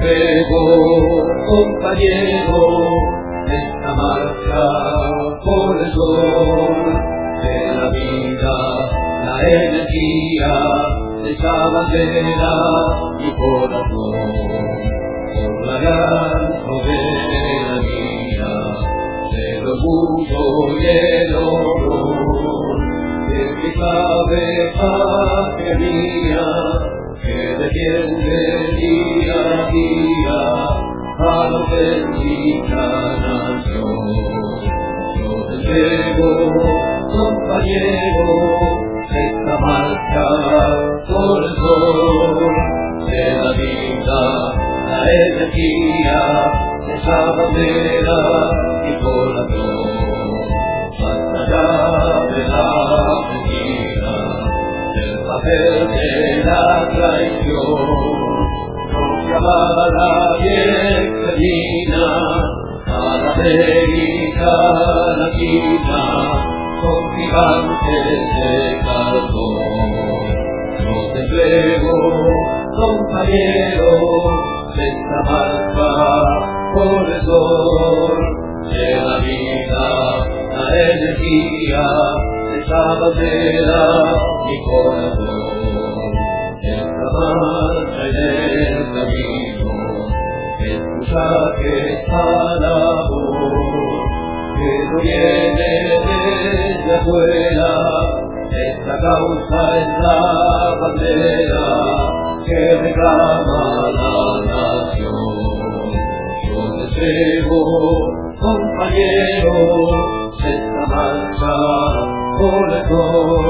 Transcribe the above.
entrego, compañero, esta marcha por el sol de la vida, la energía de esa bandera y corazón, por la gran soberanía del orgullo y el honor de mi cabeza mía, que defiende día a día a la auténtica nación. Yo te entrego, compañero, esta marcha por el sol de la vida, la energía de esa bandera y corazón. Basta ya de la mentira, del papel de la traición. Nos llama la vieja divina a la América Latina con gigantes de carbón. Yo te entrego, compañero, esta marcha por el sol de la vida, la energía de esa bandera y corazón. Esta marcha en el camino, escucha que esta labor que no viene desde afuera, esta causa es la bandera que reclama la nación. Yo te entrego, compañero, esta marcha por el sol